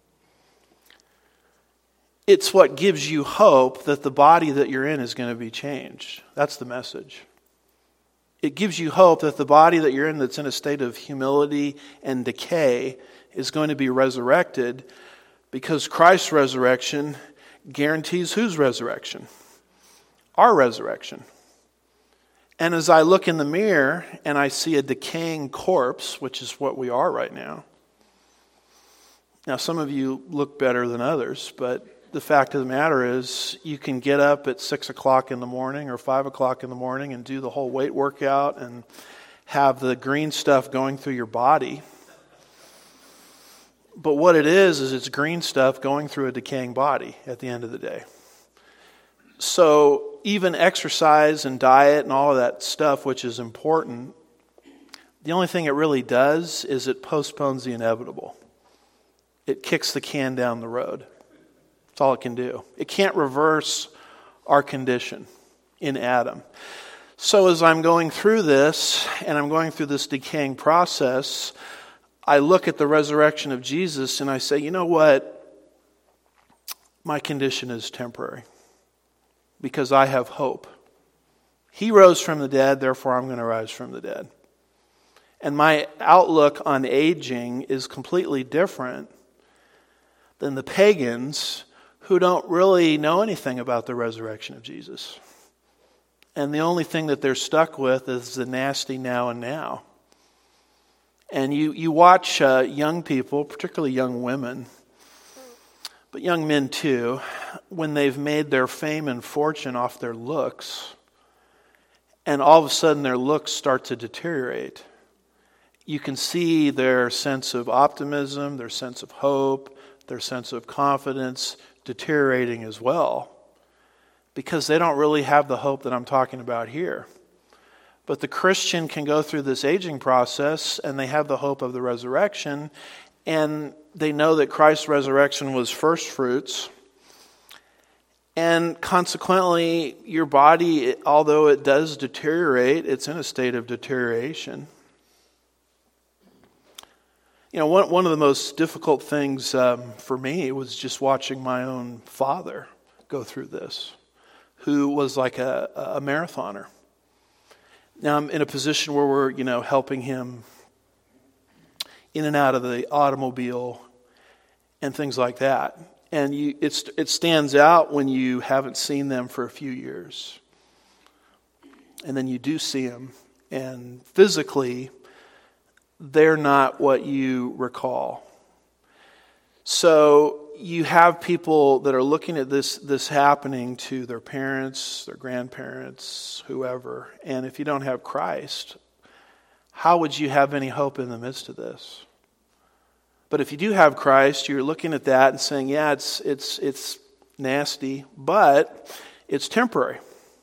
Speaker 1: It's what gives you hope that the body that you're in is going to be changed. That's the message. It gives you hope that the body that you're in that's in a state of humility and decay is going to be resurrected, because Christ's resurrection guarantees whose resurrection? Our resurrection. And as I look in the mirror and I see a decaying corpse, which is what we are right now. Now, some of you look better than others, but the fact of the matter is you can get up at six o'clock in the morning or five o'clock in the morning and do the whole weight workout and have the green stuff going through your body. But what it is, is it's green stuff going through a decaying body at the end of the day. So even exercise and diet and all of that stuff, which is important, the only thing it really does is it postpones the inevitable. It kicks the can down the road. That's all it can do. It can't reverse our condition in Adam. So as I'm going through this, and I'm going through this decaying process, I look at the resurrection of Jesus and I say, you know what? My condition is temporary because I have hope. He rose from the dead, therefore I'm going to rise from the dead. And my outlook on aging is completely different than the pagans who don't really know anything about the resurrection of Jesus. And the only thing that they're stuck with is the nasty now and now. And you, you watch uh, young people, particularly young women, but young men too, when they've made their fame and fortune off their looks, and all of a sudden their looks start to deteriorate. You can see their sense of optimism, their sense of hope, their sense of confidence deteriorating as well, because they don't really have the hope that I'm talking about here. But the Christian can go through this aging process and they have the hope of the resurrection, and they know that Christ's resurrection was first fruits, And consequently, your body, although it does deteriorate, it's in a state of deterioration. You know, one, one of the most difficult things um, for me was just watching my own father go through this, who was like a, a marathoner. Now I'm in a position where we're, you know, helping him in and out of the automobile and things like that. And you, it's, it stands out when you haven't seen them for a few years. And then you do see them, and physically, they're not what you recall. So you have people that are looking at this this happening to their parents, their grandparents, whoever. And if you don't have Christ, how would you have any hope in the midst of this? But if you do have Christ, you're looking at that and saying, yeah, it's it's it's nasty, but it's temporary.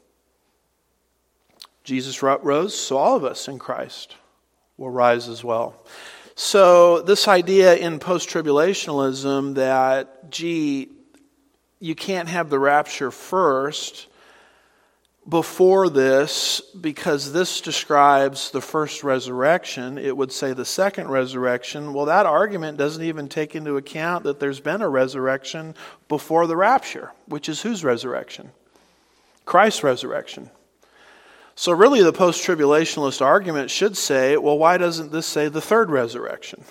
Speaker 1: Jesus rose, so all of us in Christ will rise as well. So this idea in post-tribulationalism that, gee, you can't have the rapture first before this because this describes the first resurrection, it would say the second resurrection. Well, that argument doesn't even take into account that there's been a resurrection before the rapture, which is whose resurrection? Christ's resurrection. So really the post-tribulationalist argument should say, well, why doesn't this say the third resurrection?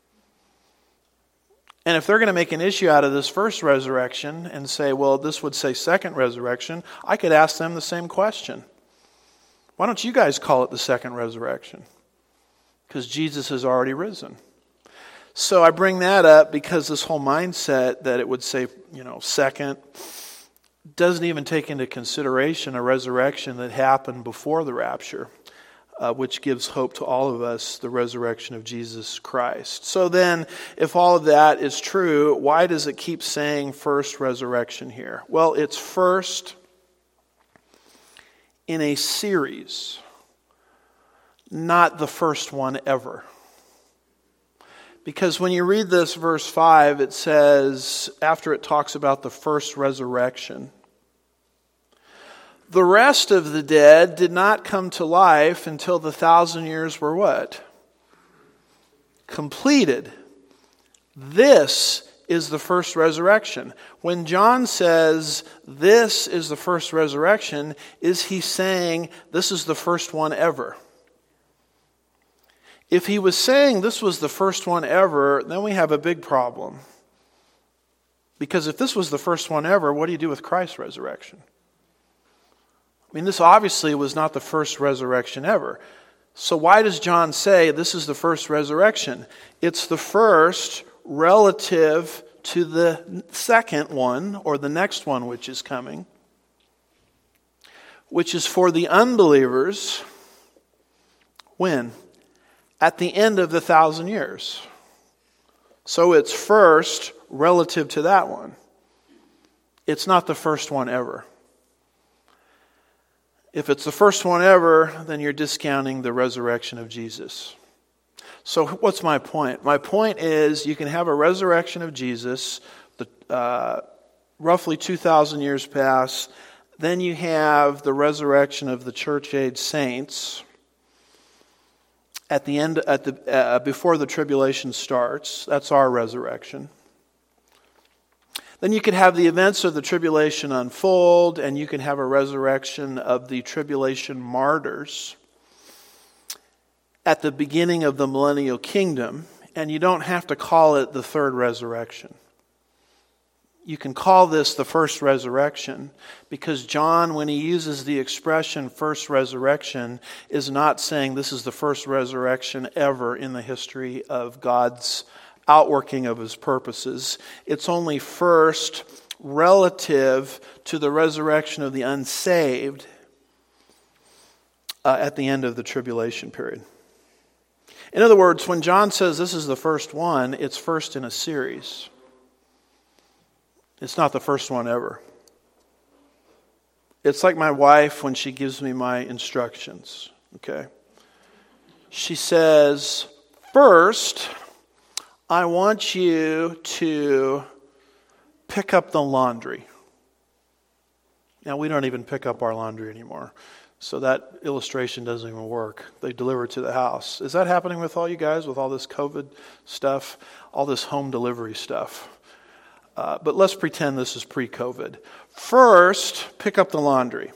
Speaker 1: And if they're going to make an issue out of this first resurrection and say, well, this would say second resurrection, I could ask them the same question. Why don't you guys call it the second resurrection? Because Jesus has already risen. So I bring that up because this whole mindset that it would say, you know, second, doesn't even take into consideration a resurrection that happened before the rapture, uh, which gives hope to all of us, the resurrection of Jesus Christ. So then, if all of that is true, why does it keep saying first resurrection here? Well, it's first in a series, not the first one ever. Because when you read this verse five, it says, after it talks about the first resurrection, the rest of the dead did not come to life until the thousand years were what? Completed. This is the first resurrection. When John says this is the first resurrection, is he saying this is the first one ever? If he was saying this was the first one ever, then we have a big problem. Because if this was the first one ever, what do you do with Christ's resurrection? I mean, this obviously was not the first resurrection ever. So why does John say this is the first resurrection? It's the first relative to the second one, or the next one which is coming, which is for the unbelievers. When? At the end of the thousand years. So it's first relative to that one. It's not the first one ever. If it's the first one ever, then you're discounting the resurrection of Jesus. So what's my point? My point is you can have a resurrection of Jesus, the, uh, roughly two thousand years pass. Then you have the resurrection of the church-age saints at the end, at the uh, before the tribulation starts. That's our resurrection. Then you could have the events of the tribulation unfold, and you can have a resurrection of the tribulation martyrs at the beginning of the millennial kingdom, and you don't have to call it the third resurrection. You can call this the first resurrection because John, when he uses the expression first resurrection, is not saying this is the first resurrection ever in the history of God's outworking of his purposes. It's only first relative to the resurrection of the unsaved uh, at the end of the tribulation period. In other words, when John says this is the first one, it's first in a series. It's not the first one ever. It's like my wife when she gives me my instructions, okay? She says, first, I want you to pick up the laundry. Now, we don't even pick up our laundry anymore, so that illustration doesn't even work. They deliver it to the house. Is that happening with all you guys, with all this COVID stuff, all this home delivery stuff? Uh, but let's pretend this is pre-COVID. First, pick up the laundry.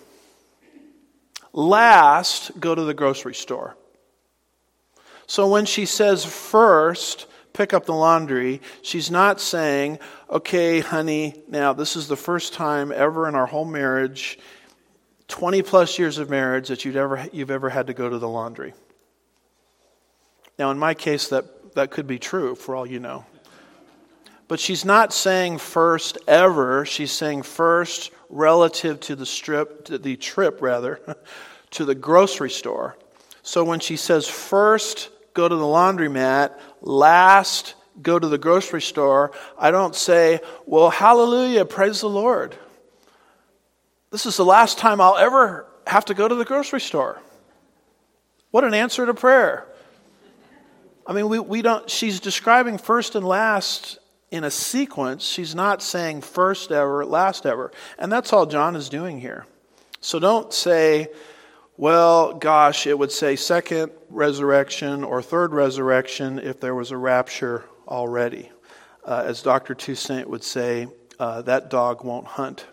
Speaker 1: Last, go to the grocery store. So when she says first, pick up the laundry, she's not saying, okay, honey, now this is the first time ever in our whole marriage, twenty plus years of marriage, that you've ever you've ever had to go to the laundry. Now, in my case, that, that could be true, for all you know. But she's not saying first ever. She's saying first relative to the strip, to the trip rather, to the grocery store. So when she says first, go to the laundromat, last, go to the grocery store, I don't say, well, hallelujah, praise the Lord. This is the last time I'll ever have to go to the grocery store. What an answer to prayer. I mean, we, we don't, she's describing first and last in a sequence. She's not saying first ever, last ever. And that's all John is doing here. So don't say, well, gosh, it would say second resurrection or third resurrection if there was a rapture already. Uh, as Doctor Toussaint would say, uh, that dog won't hunt.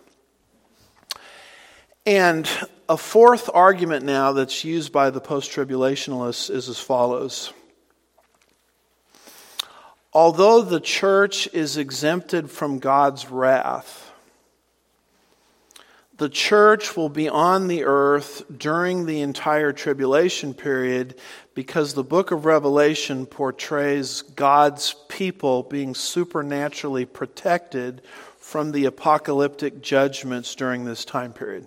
Speaker 1: And a fourth argument now that's used by the post-tribulationalists is as follows. Although the church is exempted from God's wrath, the church will be on the earth during the entire tribulation period because the book of Revelation portrays God's people being supernaturally protected from the apocalyptic judgments during this time period.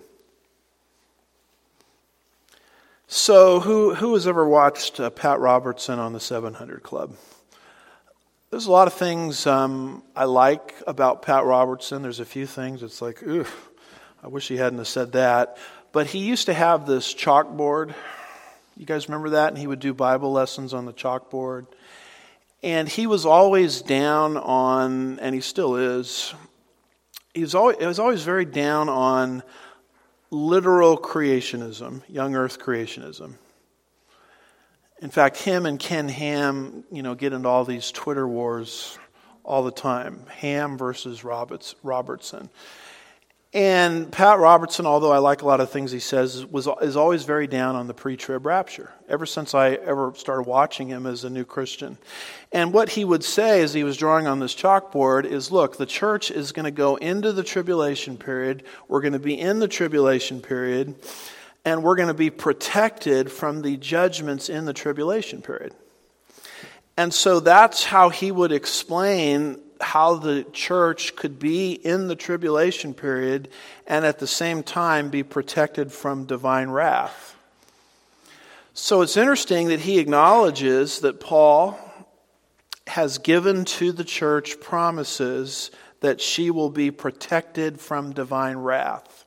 Speaker 1: So who who has ever watched uh, Pat Robertson on the seven hundred Club? There's a lot of things um, I like about Pat Robertson. There's a few things it's like, ooh, I wish he hadn't have said that. But he used to have this chalkboard. You guys remember that? And he would do Bible lessons on the chalkboard. And he was always down on, and he still is, he was always, he was always very down on literal creationism, young earth creationism. In fact, him and Ken Ham, you know, get into all these Twitter wars all the time. Ham versus Roberts, Robertson. And Pat Robertson, although I like a lot of things he says, was is always very down on the pre-trib rapture, ever since I ever started watching him as a new Christian. And what he would say as he was drawing on this chalkboard is, look, the church is going to go into the tribulation period. We're going to be in the tribulation period, and we're going to be protected from the judgments in the tribulation period. And so that's how he would explain how the church could be in the tribulation period and at the same time be protected from divine wrath. So it's interesting that he acknowledges that Paul has given to the church promises that she will be protected from divine wrath.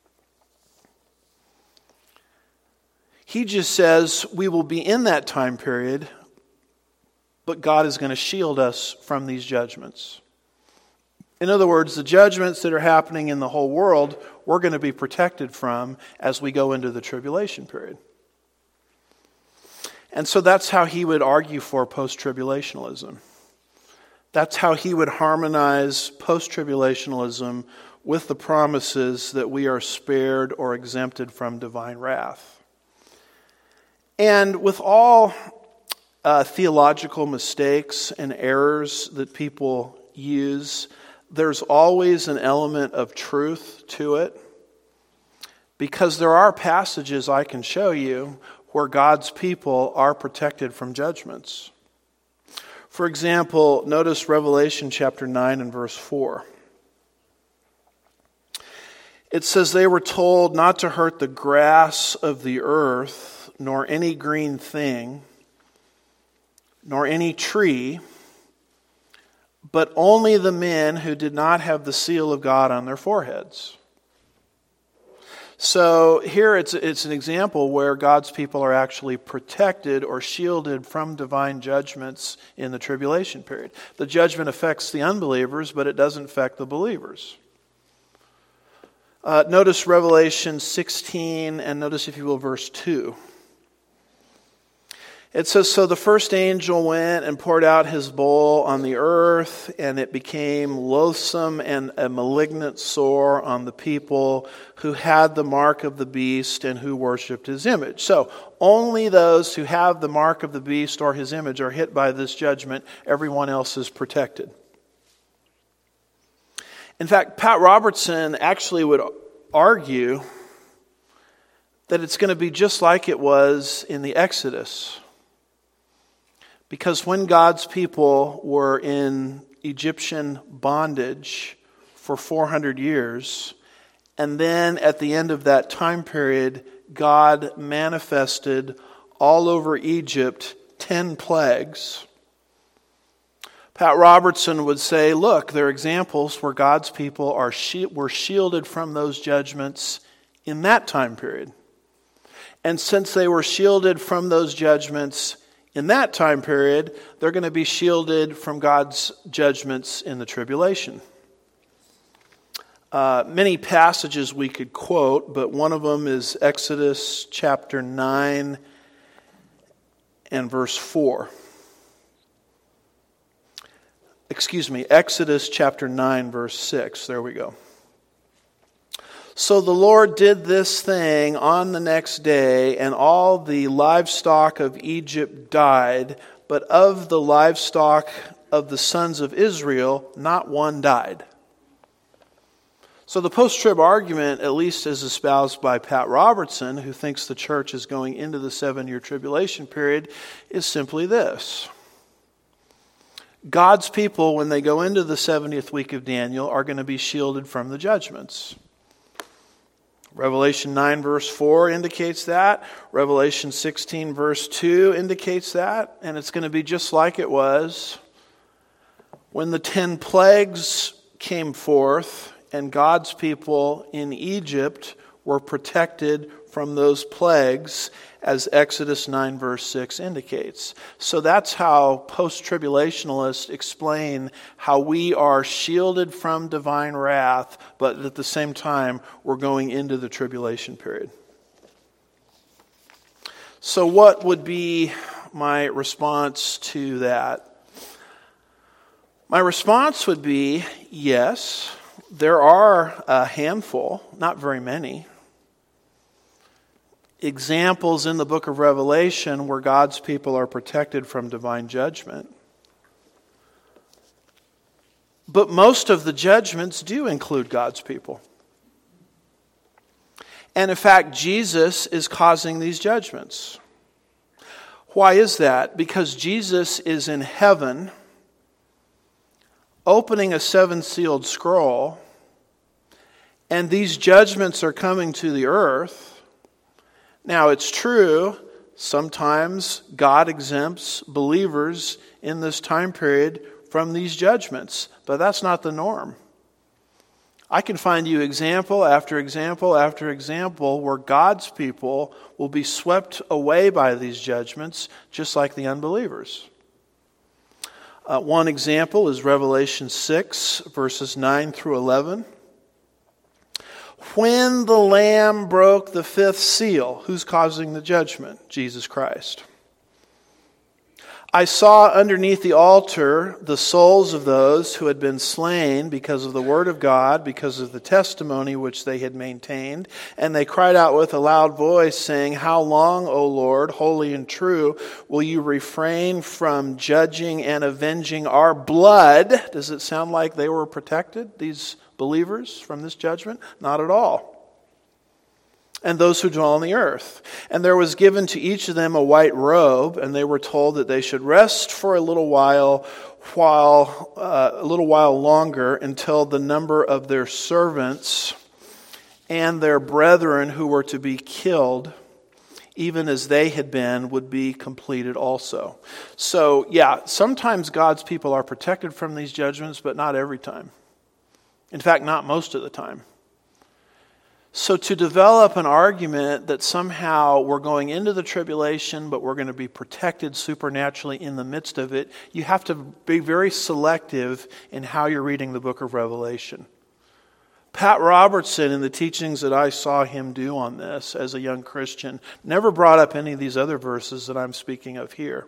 Speaker 1: He just says we will be in that time period, but God is going to shield us from these judgments. In other words, the judgments that are happening in the whole world, we're going to be protected from as we go into the tribulation period. And so that's how he would argue for post-tribulationalism. That's how he would harmonize post-tribulationalism with the promises that we are spared or exempted from divine wrath. And with all Uh, theological mistakes and errors that people use, there's always an element of truth to it, because there are passages I can show you where God's people are protected from judgments. For example, notice Revelation chapter nine and verse four. It says, they were told not to hurt the grass of the earth, nor any green thing, nor any tree, but only the men who did not have the seal of God on their foreheads. So here it's it's an example where God's people are actually protected or shielded from divine judgments in the tribulation period. The judgment affects the unbelievers, but it doesn't affect the believers. Uh, notice Revelation sixteen, and notice, if you will, verse two. It says, "So the first angel went and poured out his bowl on the earth, and it became loathsome and a malignant sore on the people who had the mark of the beast and who worshipped his image." So only those who have the mark of the beast or his image are hit by this judgment. Everyone else is protected. In fact, Pat Robertson actually would argue that it's going to be just like it was in the Exodus. Because when God's people were in Egyptian bondage for four hundred years, and then at the end of that time period, God manifested all over Egypt ten plagues. Pat Robertson would say, look, they're examples where God's people are were shielded from those judgments in that time period. And since they were shielded from those judgments in that time period, they're going to be shielded from God's judgments in the tribulation. Uh, many passages we could quote, but one of them is Exodus chapter nine and verse four. Excuse me, Exodus chapter nine, verse six. There we go. "So the Lord did this thing on the next day, and all the livestock of Egypt died, but of the livestock of the sons of Israel, not one died." So the post-trib argument, at least as espoused by Pat Robertson, who thinks the church is going into the seven-year tribulation period, is simply this. God's people, when they go into the seventieth week of Daniel, are going to be shielded from the judgments. Revelation nine verse four indicates that. Revelation sixteen verse two indicates that. And it's going to be just like it was when the ten plagues came forth and God's people in Egypt were protected from those plagues, as Exodus nine verse six indicates. So that's how post-tribulationalists explain how we are shielded from divine wrath, but at the same time we're going into the tribulation period. So what would be my response to that? My response would be, yes, there are a handful, not very many, examples in the book of Revelation where God's people are protected from divine judgment. But most of the judgments do include God's people. And in fact, Jesus is causing these judgments. Why is that? Because Jesus is in heaven, opening a seven-sealed scroll, and these judgments are coming to the earth. Now, it's true, sometimes God exempts believers in this time period from these judgments, but that's not the norm. I can find you example after example after example where God's people will be swept away by these judgments, just like the unbelievers. Uh, one example is Revelation six, verses nine through eleven. When the Lamb broke the fifth seal, who's causing the judgment? Jesus Christ. I saw underneath the altar the souls of those who had been slain because of the word of God, because of the testimony which they had maintained. And they cried out with a loud voice, saying, "How long, O Lord, holy and true, will you refrain from judging and avenging our blood?" Does it sound like they were protected, these believers, from this judgment? Not at all. And those who dwell on the earth. And there was given to each of them a white robe, and they were told that they should rest for a little while, while uh, a little while longer, until the number of their servants and their brethren who were to be killed, even as they had been, would be completed also. So, yeah, sometimes God's people are protected from these judgments, but not every time. In fact, not most of the time. So to develop an argument that somehow we're going into the tribulation, but we're going to be protected supernaturally in the midst of it, you have to be very selective in how you're reading the book of Revelation. Pat Robertson, in the teachings that I saw him do on this as a young Christian, never brought up any of these other verses that I'm speaking of here.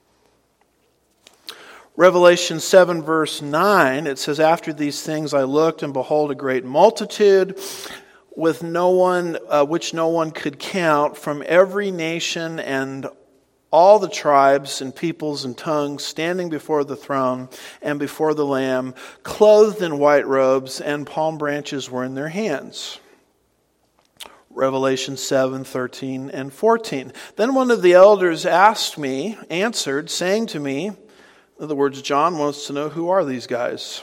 Speaker 1: Revelation seven verse nine, it says, "After these things I looked, and behold, a great multitude, with no one, uh, which no one could count, from every nation and all the tribes and peoples and tongues, standing before the throne and before the Lamb, clothed in white robes, and palm branches were in their hands." Revelation seven, thirteen and fourteen. "Then one of the elders asked me, answered, saying to me," in other words, John wants to know, who are these guys?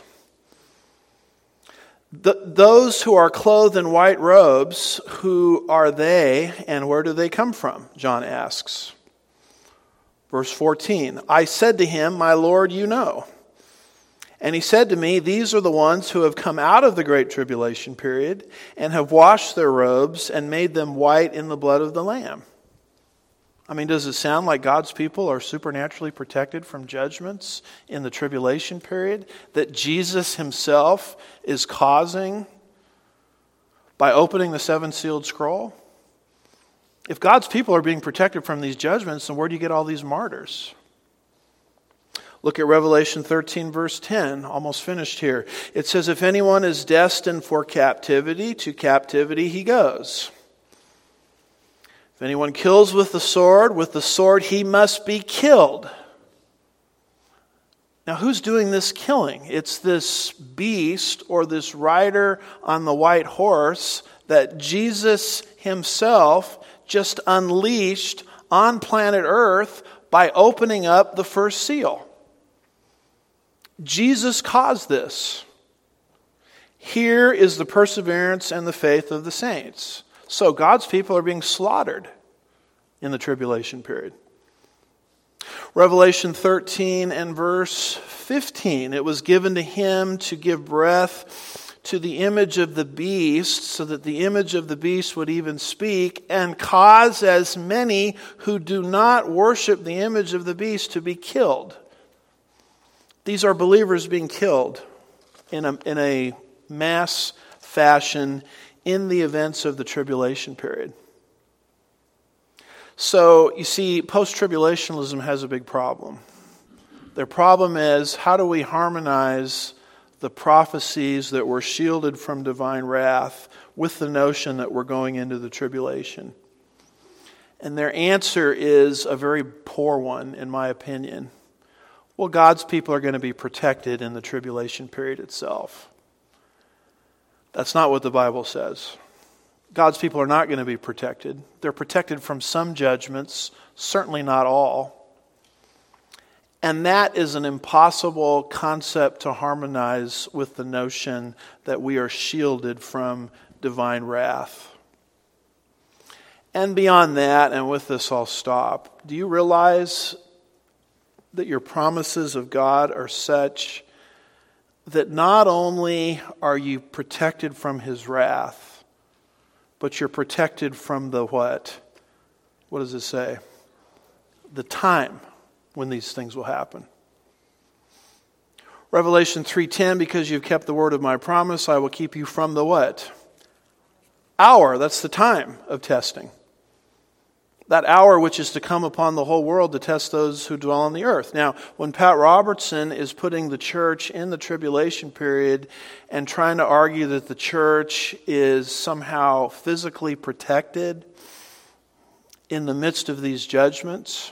Speaker 1: "Th- those who are clothed in white robes, who are they, and where do they come from?" John asks. Verse fourteen, "I said to him, 'My Lord, you know.' And he said to me, 'These are the ones who have come out of the great tribulation period, and have washed their robes, and made them white in the blood of the Lamb.'" I mean, does it sound like God's people are supernaturally protected from judgments in the tribulation period that Jesus himself is causing by opening the seven-sealed scroll? If God's people are being protected from these judgments, then where do you get all these martyrs? Look at Revelation thirteen, verse ten, almost finished here. It says, "If anyone is destined for captivity, to captivity he goes. If anyone kills with the sword, with the sword he must be killed." Now, who's doing this killing? It's this beast or this rider on the white horse that Jesus himself just unleashed on planet Earth by opening up the first seal. Jesus caused this. Here is the perseverance and the faith of the saints. So God's people are being slaughtered in the tribulation period. Revelation thirteen and verse fifteen. "It was given to him to give breath to the image of the beast, so that the image of the beast would even speak, and cause as many who do not worship the image of the beast to be killed." These are believers being killed in a, in a mass fashion in the events of the tribulation period. So, you see, post-tribulationism has a big problem. Their problem is, how do we harmonize the prophecies that were shielded from divine wrath with the notion that we're going into the tribulation? And their answer is a very poor one, in my opinion. Well, God's people are going to be protected in the tribulation period itself. That's not what the Bible says. God's people are not going to be protected. They're protected from some judgments, certainly not all. And that is an impossible concept to harmonize with the notion that we are shielded from divine wrath. And beyond that, and with this I'll stop, do you realize that your promises of God are such that not only are you protected from his wrath, but you're protected from the what? What does it say? The time when these things will happen. Revelation three ten, "Because you've kept the word of my promise, I will keep you from the what? Hour." That's the time of testing. That hour which is to come upon the whole world to test those who dwell on the earth. Now, when Pat Robertson is putting the church in the tribulation period and trying to argue that the church is somehow physically protected in the midst of these judgments,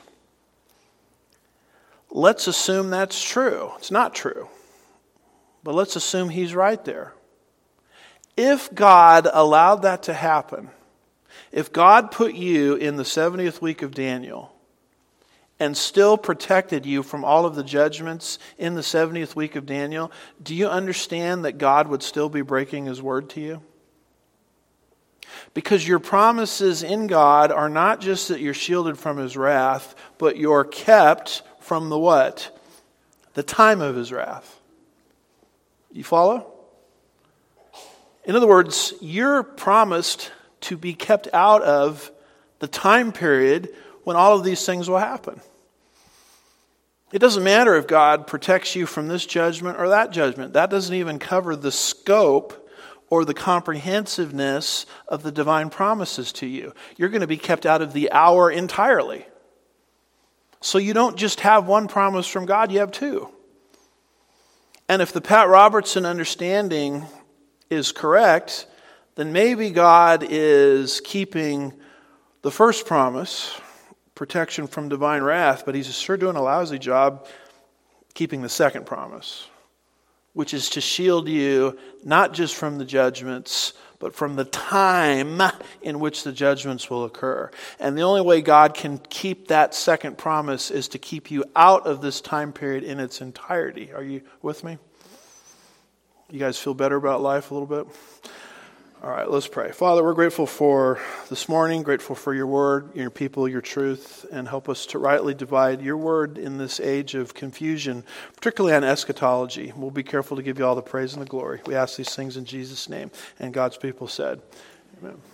Speaker 1: let's assume that's true. It's not true. But let's assume he's right there. If God allowed that to happen, if God put you in the seventieth week of Daniel and still protected you from all of the judgments in the seventieth week of Daniel, do you understand that God would still be breaking his word to you? Because your promises in God are not just that you're shielded from his wrath, but you're kept from the what? The time of his wrath. You follow? In other words, you're promised to be kept out of the time period when all of these things will happen. It doesn't matter if God protects you from this judgment or that judgment. That doesn't even cover the scope or the comprehensiveness of the divine promises to you. You're going to be kept out of the hour entirely. So you don't just have one promise from God, you have two. And if the Pat Robertson understanding is correct, then maybe God is keeping the first promise, protection from divine wrath, but he's sure doing a lousy job keeping the second promise, which is to shield you not just from the judgments, but from the time in which the judgments will occur. And the only way God can keep that second promise is to keep you out of this time period in its entirety. Are you with me? You guys feel better about life a little bit? All right, let's pray. Father, we're grateful for this morning, grateful for your word, your people, your truth, and help us to rightly divide your word in this age of confusion, particularly on eschatology. We'll be careful to give you all the praise and the glory. We ask these things in Jesus' name. And God's people said, amen.